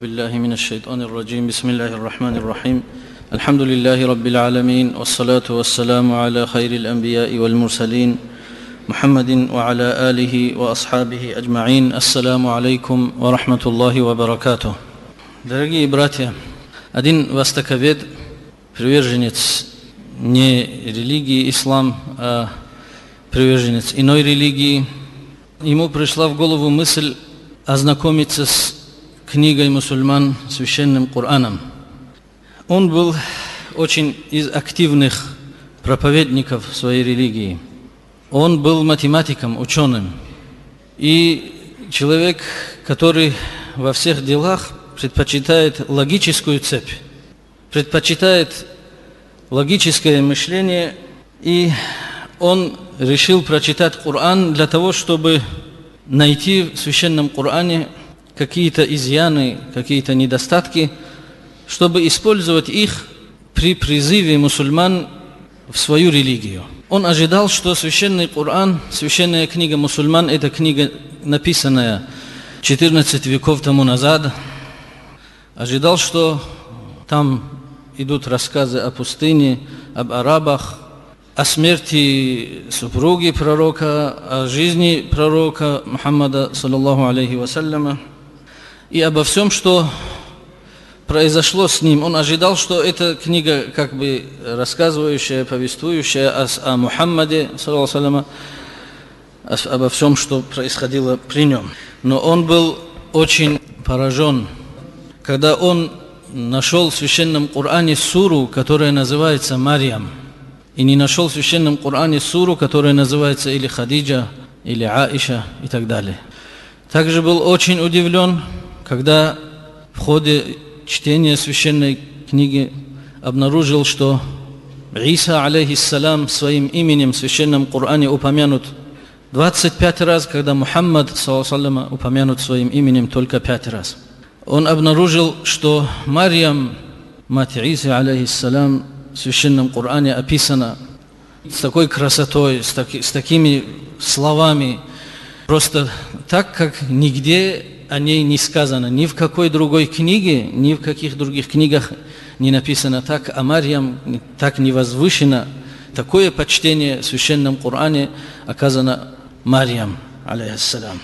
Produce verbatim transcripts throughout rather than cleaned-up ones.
بالله من الشيطان الرجيم بسم الله الرحمن الرحيم الحمد لله رب العالمين والصلاة والسلام على خير الأنبياء والمرسلين محمد وعلى آله وأصحابه أجمعين. السلام عليكم ورحمة الله وبركاته. Дорогие братья, один востоковед, приверженец не религии ислам, а приверженец иной религии, ему пришла в голову мысль ознакомиться с книгой мусульман, священным Кораном. Он был очень из активных проповедников своей религии. Он был математиком, ученым. И человек, который во всех делах предпочитает логическую цепь, предпочитает логическое мышление, и он решил прочитать Коран для того, чтобы найти в священном Коране какие-то изъяны, какие-то недостатки, чтобы использовать их при призыве мусульман в свою религию. Он ожидал, что священный Коран, священная книга мусульман, это книга, написанная четырнадцать веков тому назад. Ожидал, что там идут рассказы о пустыне, об арабах, о смерти супруги пророка, о жизни пророка Мухаммада, саллаллаху алейхи вассаляма, и обо всем, что произошло с ним. Он ожидал, что эта книга, как бы рассказывающая, повествующая о, о Мухаммаде, саллаллаху алейхи вассалям, обо всем, что происходило при нем. Но он был очень поражен, когда он нашел в священном Коране суру, которая называется Марьям, и не нашел в священном Коране суру, которая называется или Хадиджа, или Аиша и так далее. Также был очень удивлен, когда в ходе чтения священной книги обнаружил, что Иса, алейхиссалям, своим именем в священном Коране упомянут двадцать пять раз, когда Мухаммад, саллаллаху алейхи, упомянут своим именем только пять раз. Он обнаружил, что Марьям, мать Исы, алейхиссалям, в священном Коране описана с такой красотой, с, таки, с такими словами, просто так, как нигде о ней не сказано, ни в какой другой книге, ни в каких других книгах не написано так, а Марьям так не возвышено. Такое почтение в священном Коране оказано Марьям, алейхиссалям.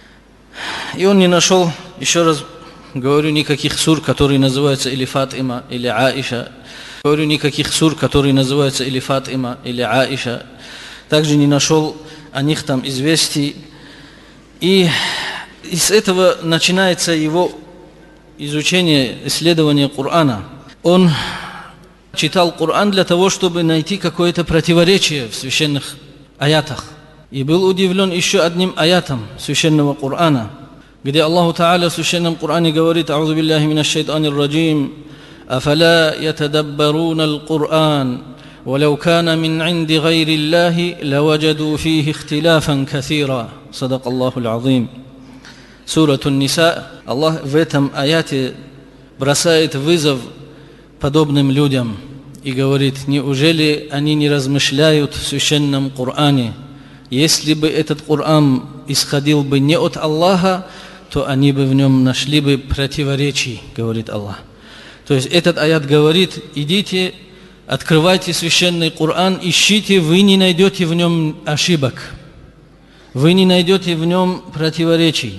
И он не нашел, еще раз говорю, никаких сур, которые называются или Фатима, или Аиша. Говорю, никаких сур, которые называются или Фатима, или Аиша. Также не нашел о них там известий. И из этого начинается его изучение, исследование Корана. Он читал Коран для того, чтобы найти какое-то противоречие в священных аятах. И был удивлен еще одним аятом священного Корана, где Аллаху Та'аля в священном Коране говорит: «А'узу биллахи минаш шайтанир раджим, афаля ятадаббаруна ал-Коран, ولو كان من عند غير الله لوجدوا فيه اختلافا كثيرا صدق الله العظيم». Сура Ан-Ниса. Аллах в этом аяте бросает вызов подобным людям и говорит: неужели они не размышляют в священном Коране? Если бы этот Коран исходил бы не от Аллаха, то они бы в нем нашли бы противоречий, говорит Аллах. То есть этот аят говорит: идите, открывайте священный Коран, ищите, вы не найдете в нем ошибок, вы не найдете в нем противоречий.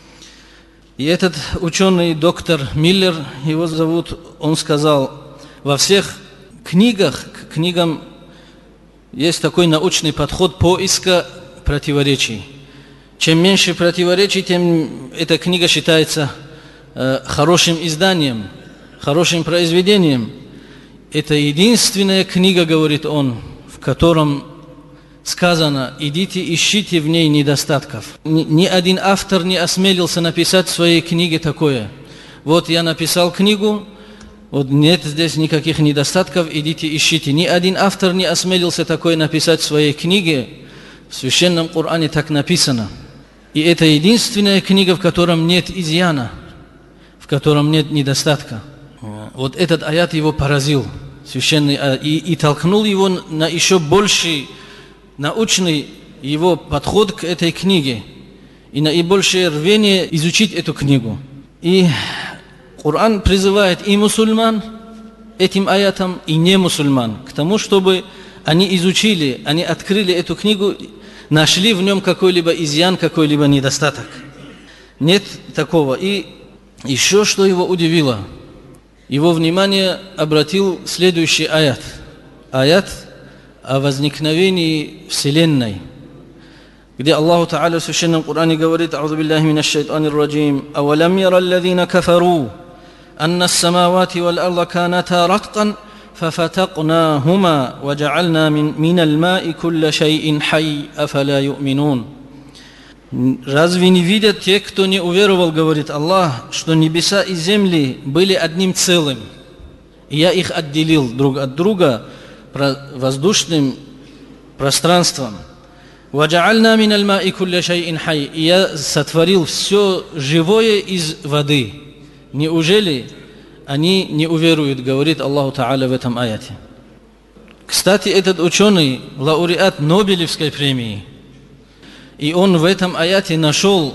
И этот ученый, доктор Миллер, его зовут, он сказал: во всех книгах, к книгам есть такой научный подход поиска противоречий. Чем меньше противоречий, тем эта книга считается э, хорошим изданием, хорошим произведением. Это единственная книга, говорит он, в котором сказано: идите, ищите в ней недостатков. Ни, ни один автор не осмелился написать в своей книге такое: вот я написал книгу, вот нет здесь никаких недостатков, идите, ищите. Ни один автор не осмелился такое написать в своей книге. В священном Коране так написано. И это единственная книга, в котором нет изъяна, в котором нет недостатка. Вот этот аят его поразил, священный аят, и, и толкнул его на еще больший научный его подход к этой книге и наибольшее рвение изучить эту книгу. И Коран призывает и мусульман этим аятам, и не мусульман к тому, чтобы они изучили, они открыли эту книгу, нашли в нем какой-либо изъян, какой-либо недостаток. Нет такого. И еще что его удивило, его внимание обратил следующий аят. Аят о возникновении Вселенной, где Аллах Та'аля в Священном Коране говорит: «А'узу биллахи минаш шайтанир раджим, авалам яра аллазина кафару, анна ас-самавати вал арда каната ратқан, фафатақнахума, ваджа'альна минал ма'i кулля шай'ин хай, афаля ю'минун». Разве не видят те, кто не уверовал, говорит Аллах, что небеса и земли были одним целым, и я их отделил друг от друга воздушным пространством. «Ваджа'альна минал ма'i кулля шай'ин хай», и я сотворил все живое из воды. Неужели они не уверуют, говорит Аллах Та'аля в этом аяте. Кстати, этот ученый, лауреат Нобелевской премии, и он в этом аяте нашел,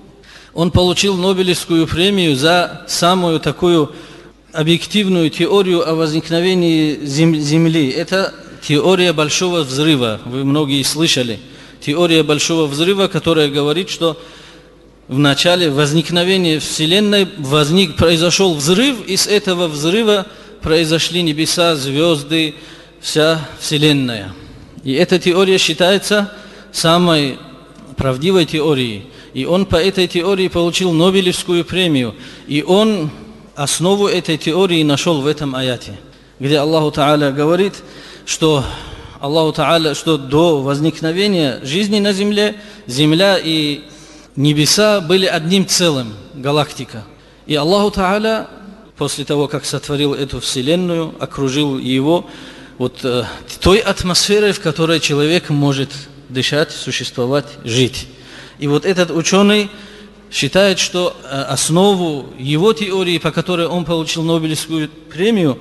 он получил Нобелевскую премию за самую такую объективную теорию о возникновении Земли. Это теория Большого взрыва. Вы многие слышали. Теория Большого взрыва, которая говорит, что в начале возникновения Вселенной возник, произошел взрыв, и с этого взрыва произошли небеса, звезды, вся Вселенная. И эта теория считается самой правдивой теорией. И он по этой теории получил Нобелевскую премию. И он основу этой теории нашел в этом аяте, где Аллах Та'аля говорит, что Аллах Та'аля, что до возникновения жизни на земле, земля и небеса были одним целым, галактика. И Аллах Та'аля, после того, как сотворил эту вселенную, окружил его вот э, той атмосферой, в которой человек может дышать, существовать, жить. И вот этот ученый считает, что основу его теории, по которой он получил Нобелевскую премию,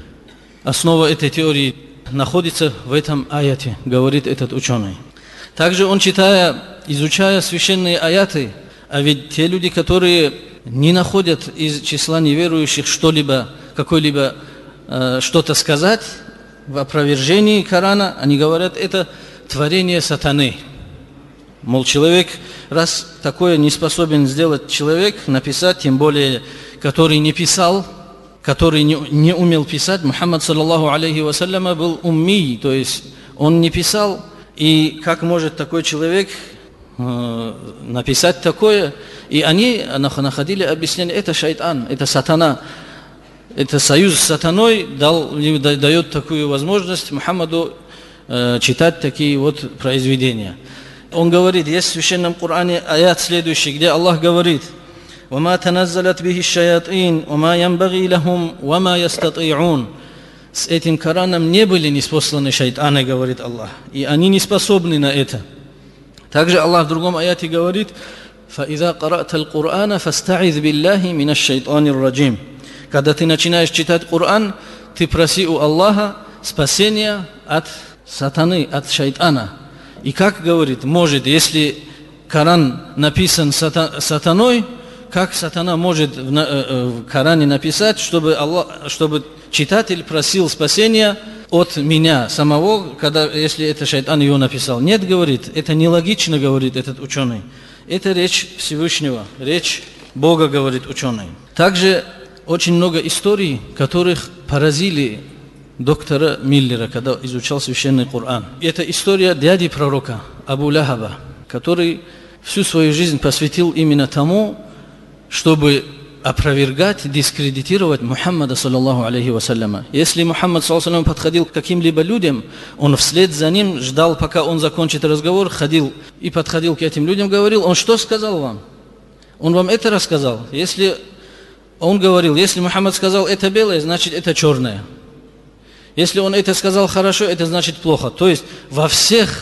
основа этой теории находится в этом аяте, говорит этот ученый. Также он, читая, изучая священные аяты, а ведь те люди, которые не находят из числа неверующих что-либо, какой-либо э, что-то сказать в опровержении Корана, они говорят, это творение сатаны. Мол, человек, раз такое не способен сделать человек, написать, тем более, который не писал, который не, не умел писать, Мухаммад, саллаллаху алейхи вассаляма, был умми, то есть он не писал, и как может такой человек э, написать такое? И они находили объяснение, это шайтан, это сатана. Это союз с сатаной дал, дает такую возможность Мухаммаду э, читать такие вот произведения. Он говорит, есть в Священном Коране аят следующий, где Аллах говорит: «Вама таназзалат бихи шаятин, вама янбаги лахум, вама ястати'ун». С этим Кораном не были ниспосланы шайтаны, говорит Аллах, и они не способны на это. Также Аллах в другом аяте говорит: «Фаиза карата аль-Кур'ана фаста'iз биллахи минаш шайтанир раджим». Когда ты начинаешь читать Коран, ты проси у Аллаха спасения от сатаны, от шайтана. И как говорит, может, если Коран написан сата, сатаной, как сатана может в, э, в Коране написать, чтобы, Аллах, чтобы читатель просил спасения от меня самого, когда, если это шайтан его написал? Нет, говорит, это нелогично, говорит этот ученый. Это речь Всевышнего, речь Бога, говорит ученый. Также очень много историй, которых поразили доктора Миллера, когда изучал Священный Коран. Это история дяди пророка Абу Лахаба, который всю свою жизнь посвятил именно тому, чтобы опровергать, дискредитировать Мухаммада, саллаллаху алейхи вассаляма. Если Мухаммад, саллаллаху алейхи, подходил к каким-либо людям, он вслед за ним ждал, пока он закончит разговор, ходил и подходил к этим людям, говорил: он что сказал вам? Он вам это рассказал? Если он говорил, если Мухаммад сказал это белое, значит это черное. Если он это сказал хорошо, это значит плохо. То есть во всех,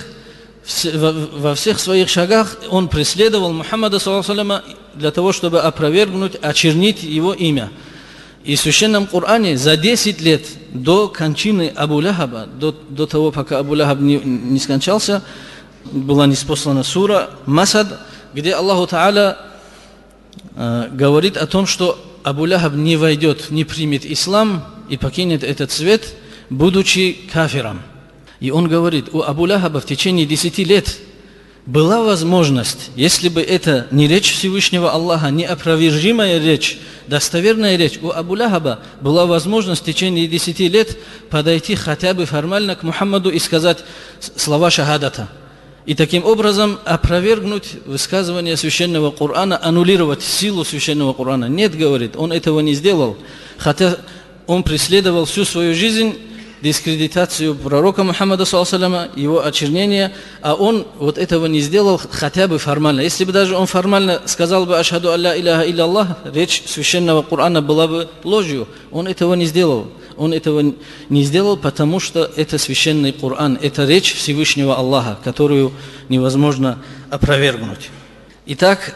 во всех своих шагах он преследовал Мухаммада, саллаллаху алейхи, для того, чтобы опровергнуть, очернить его имя. И в Священном Коране за десять лет до кончины Абу Лахаба, до, до того, пока Абу Лахаб не, не скончался, была ниспослана сура Масад, где Аллах Та'аля э, говорит о том, что Абу Лахаб не войдет, не примет ислам и покинет этот свет, будучи кафиром. И он говорит, у Абу Лахаба в течение десяти лет была возможность, если бы это не речь Всевышнего Аллаха, не опровержимая речь, достоверная речь, у Абу Лахаба была возможность в течение десяти лет подойти хотя бы формально к Мухаммаду и сказать слова шахадата. И таким образом опровергнуть высказывание священного Корана, аннулировать силу священного Корана. Нет, говорит, он этого не сделал, хотя он преследовал всю свою жизнь дискредитацию пророка Мухаммада, его очернение, а он вот этого не сделал хотя бы формально. Если бы даже он формально сказал бы «Ашхаду алла илляха илляллах», речь священного Корана была бы ложью. Он этого не сделал. Он этого не сделал, потому что это священный Коран, это речь Всевышнего Аллаха, которую невозможно опровергнуть. Итак,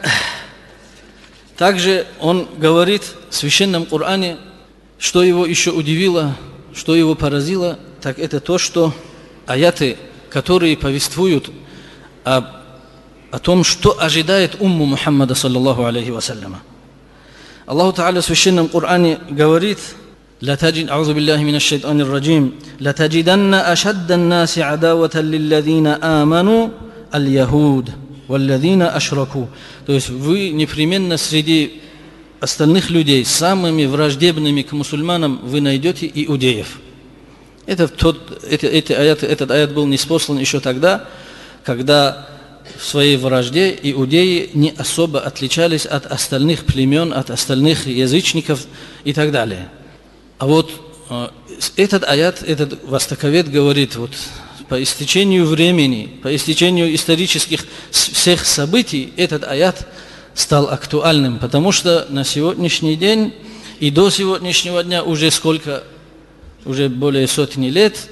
также он говорит в священном Коране, что его еще удивило, что его поразило, так это то, что аяты, которые повествуют о, о том, что ожидает умму Мухаммада, саллаллаху алейхи вассаляма. Аллаху Та'аля в священном Коране говорит: لا تجد أعوذ بالله من الشيطان الرجيم لتجدن أشد الناس عداوة للذين آمنوا اليهود والذين أشركوا. То есть вы непременно среди остальных людей самыми враждебными к мусульманам вы найдете иудеев. Это тот, это, эти аяты, этот аят был ниспослан еще тогда, когда в своей вражде иудеи не особо отличались от остальных племен, от остальных язычников и так далее. А вот этот аят, этот востоковед говорит, вот по истечению времени, по истечению исторических всех событий, этот аят стал актуальным, потому что на сегодняшний день и до сегодняшнего дня уже сколько, уже более сотни лет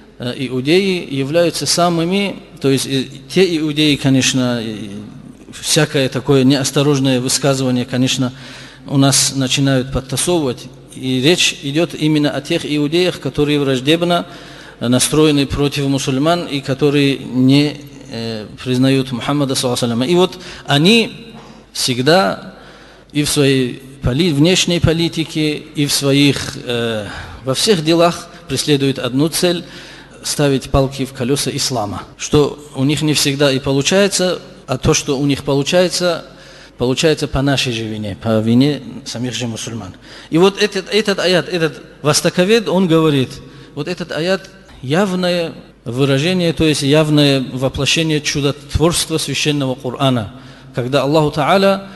иудеи являются самыми, то есть те иудеи, конечно, всякое такое неосторожное высказывание, конечно, у нас начинают подтасовывать, и речь идет именно о тех иудеях, которые враждебно настроены против мусульман и которые не э, признают Мухаммада, саллаллаху алейхи ва саллям. И вот они всегда и в своей поли, внешней политике, и в своих, э, во всех делах преследуют одну цель – ставить палки в колеса ислама. Что у них не всегда и получается, а то, что у них получается, получается по нашей же вине, по вине самих же мусульман. И вот этот, этот аят, этот востоковед, он говорит, вот этот аят явное выражение, то есть явное воплощение чудотворства священного Корана, когда Аллаху Та'аля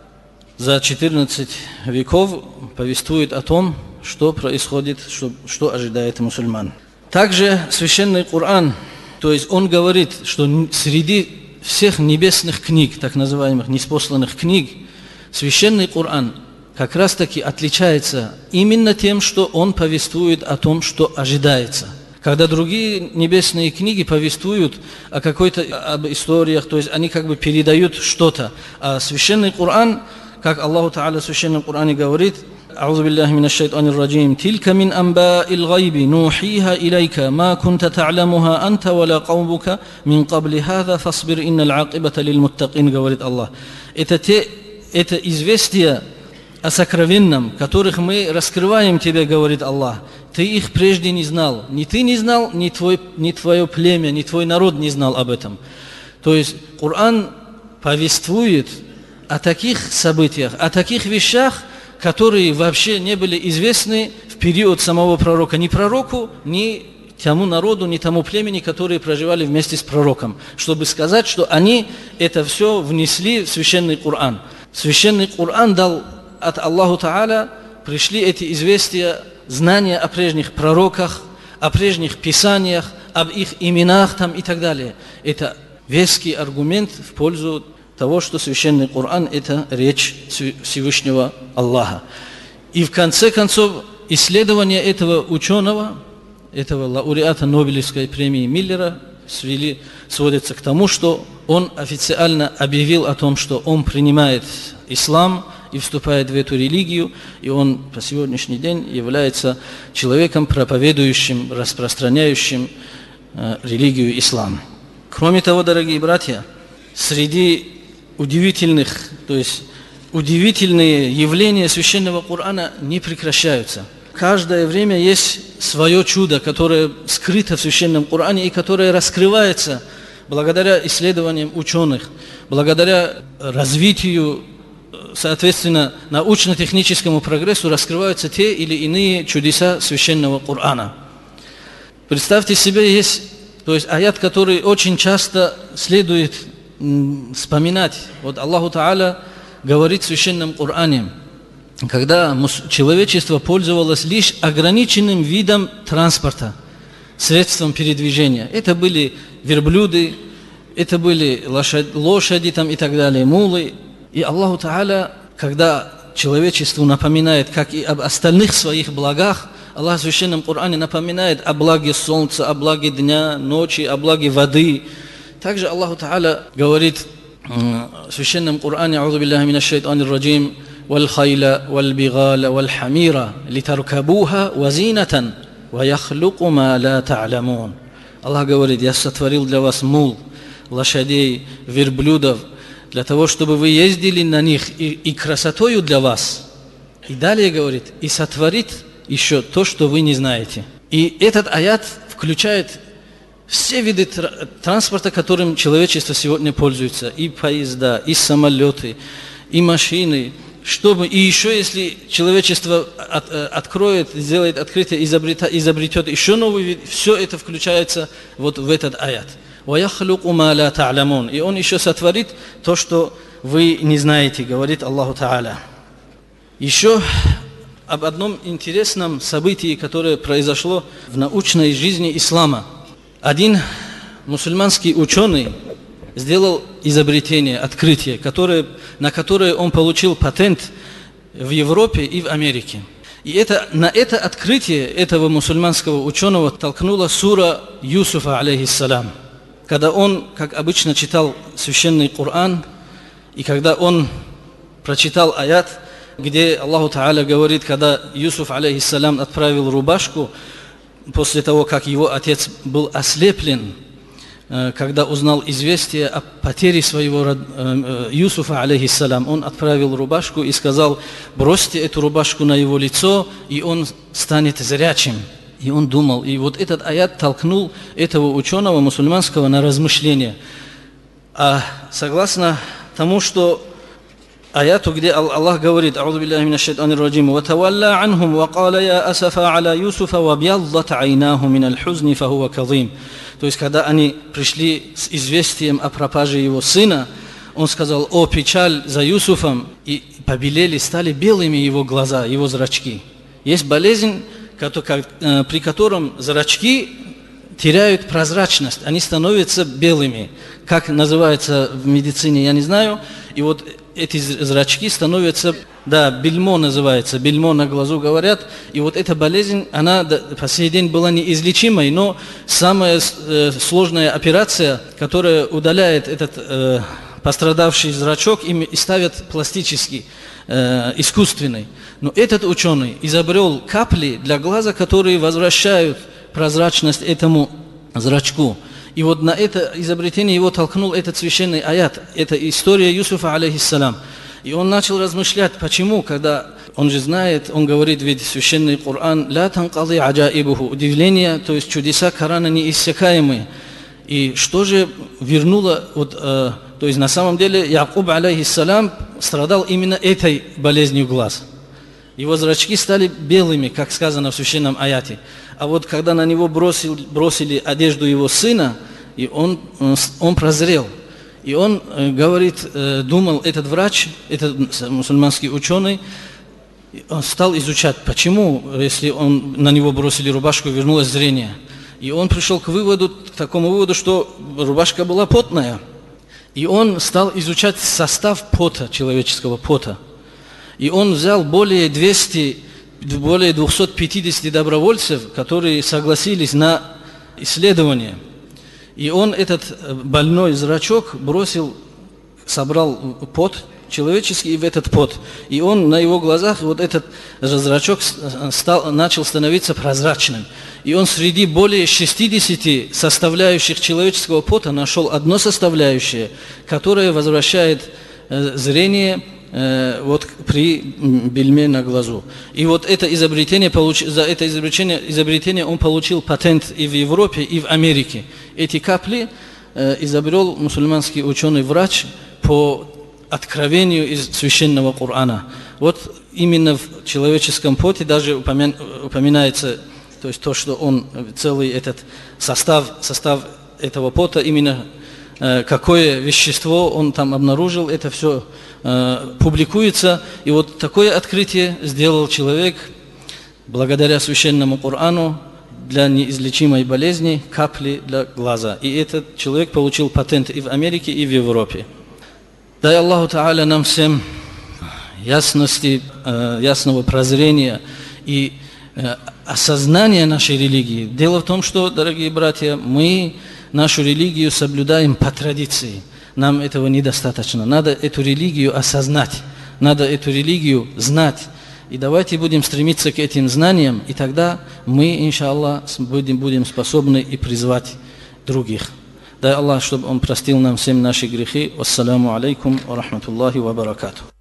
за четырнадцать веков повествует о том, что происходит, что, что ожидает мусульман. Также священный Коран, то есть он говорит, что среди всех небесных книг, так называемых ниспосланных книг, священный Коран как раз таки отличается именно тем, что он повествует о том, что ожидается. Когда другие небесные книги повествуют о какой-то об историях, то есть они как бы передают что-то. А священный Коран, как Аллаху Та'аля в священном Коране говорит: أعوذ بالله من الشيطان الرجيم تلك من أنباء الغيب نوحيها إليك ما كنت تعلمها أنت ولا قومك من قبل هذا فاصبر إن العاقبة للمتقين, говорит Аллах. Это те, это известия о сокровенном, которых мы раскрываем тебе, говорит Аллах. Ты их прежде не знал. Ни ты не знал, ни, твой, ни твое племя, ни твой народ не знал об этом. То есть Коран повествует о таких событиях, о таких вещах, которые вообще не были известны в период самого пророка. Ни пророку, ни тому народу, ни тому племени, которые проживали вместе с пророком. Чтобы сказать, что они это все внесли в священный Коран. Священный Коран дал от Аллаху Та'аля, пришли эти известия, знания о прежних пророках, о прежних писаниях, об их именах там и так далее. Это веский аргумент в пользу того, что священный Коран – это речь Всевышнего Аллаха. И в конце концов, исследования этого ученого, этого лауреата Нобелевской премии Миллера, свели, сводятся к тому, что он официально объявил о том, что он принимает ислам и вступает в эту религию, и он по сегодняшний день является человеком, проповедующим, распространяющим э, религию ислам. Кроме того, дорогие братья, среди удивительных, то есть удивительные явления священного Корана не прекращаются. Каждое время есть свое чудо, которое скрыто в священном Коране и которое раскрывается благодаря исследованиям ученых, благодаря развитию, соответственно, научно-техническому прогрессу раскрываются те или иные чудеса священного Корана. Представьте себе, есть, то есть аят, который очень часто следует м, вспоминать. Вот Аллаху Та'аля говорит в священном Коране, когда человечество пользовалось лишь ограниченным видом транспорта, средством передвижения. Это были верблюды, это были лошади, лошади там и так далее, мулы. И Аллаху Та'аля, когда человечеству напоминает, как и об остальных своих благах, Аллах в священном Коране напоминает о благе солнца, о благе дня, ночи, о благе воды. Также Аллаху Та'аля говорит в священном Коране: «А'удhu биллахи минаш шайтанир раджим, валь хайла, валь бигала, валь хамира, литаркабуха вазинатан, ва яхлуку ма ла та'лямун». Аллах говорит: я сотворил для вас мул, лошадей, верблюдов, для того, чтобы вы ездили на них и, и красотою для вас. И далее говорит: и сотворит еще то, что вы не знаете. И этот аят включает все виды транспорта, которым человечество сегодня пользуется. И поезда, и самолеты, и машины. Чтобы, и еще если человечество от, откроет, сделает открытие, изобрета, изобретет еще новый вид, все это включается вот в этот аят. وَيَخْلُقُ مَا لَا تَعْلَمُونَ. И он еще сотворит то, что вы не знаете, говорит Аллаху Та'аля. Еще об одном интересном событии, которое произошло в научной жизни ислама. Один мусульманский ученый сделал изобретение, открытие, которое, на которое он получил патент в Европе и в Америке. И это, на это открытие этого мусульманского ученого толкнула сура Юсуфа, алейхиссалям. Когда он, как обычно, читал священный Коран, и когда он прочитал аят, где Аллаху Та'аля говорит, когда Юсуф, алейхиссалям, отправил рубашку, после того, как его отец был ослеплен, когда узнал известие о потере своего Юсуфа, алейхиссалям, он отправил рубашку и сказал: бросьте эту рубашку на его лицо, и он станет зрячим. И он думал, и вот этот аят толкнул этого ученого мусульманского на размышление. А согласно тому, что аяту, где Аллах говорит: «А'удhu биллахи минаш шайтанир раджим, ва тавалла анхум, ва кала я асафа аля Юсуфа, ва бьяллат айнаху миналь хузни, фа хуа казим». То есть, когда они пришли с известием о пропаже его сына, он сказал: о, печаль за Юсуфом, и побелели, стали белыми его глаза, его зрачки. Есть болезнь, при котором зрачки теряют прозрачность, они становятся белыми. Как называется в медицине, я не знаю. И вот эти зрачки становятся, да, бельмо называется, бельмо на глазу говорят. И вот эта болезнь, она по сей день была неизлечимой, но самая э, сложная операция, которая удаляет этот э, пострадавший зрачок, им и ставят пластический, э, искусственный. Но этот ученый изобрел капли для глаза, которые возвращают прозрачность этому зрачку. И вот на это изобретение его толкнул этот священный аят. Это история Юсуфа, алейхиссалям. И он начал размышлять, почему, когда он же знает, он говорит, ведь священный Коран: «Ля танқади аджаибуху», удивления, то есть чудеса Корана неиссякаемые. И что же вернуло, вот, э, то есть на самом деле Якуб, алейхиссалям, страдал именно этой болезнью глаз. Его зрачки стали белыми, как сказано в священном аяте. А вот когда на него бросил, бросили одежду его сына, и он, он прозрел. И он говорит, думал, этот врач, этот мусульманский ученый, он стал изучать, почему, если он, на него бросили рубашку, вернулось зрение. И он пришел к выводу, к такому выводу, что рубашка была потная. И он стал изучать состав пота, человеческого пота. И он взял более двухсот, более двухсот пятидесяти добровольцев, которые согласились на исследование. И он этот больной зрачок бросил, собрал пот человеческий и в этот пот. И он на его глазах, вот этот зрачок стал, начал становиться прозрачным. И он среди более шестидесяти составляющих человеческого пота нашел одно составляющее, которое возвращает зрение э, вот при бельме на глазу. И вот это изобретение, получ... за это изобретение, изобретение он получил патент и в Европе, и в Америке. Эти капли э, изобрел мусульманский ученый-врач по откровению из священного Корана. Вот именно в человеческом поте даже упомя... упоминается, то есть то, что он целый этот состав, состав этого пота, именно э, какое вещество он там обнаружил, это все э, публикуется. И вот такое открытие сделал человек благодаря священному Корану для неизлечимой болезни, капли для глаза. И этот человек получил патент и в Америке, и в Европе. Дай Аллаху Та'аля нам всем ясности, э, ясного прозрения и э, осознания нашей религии. Дело в том, что, дорогие братья, мы нашу религию соблюдаем по традиции. Нам этого недостаточно. Надо эту религию осознать, надо эту религию знать. И давайте будем стремиться к этим знаниям, и тогда мы, иншаллах, будем, будем способны и призвать других. Дай Аллах, чтобы Он простил нам всем наши грехи. Вассаламу алейкум ва рахматуллахи ва баракатух.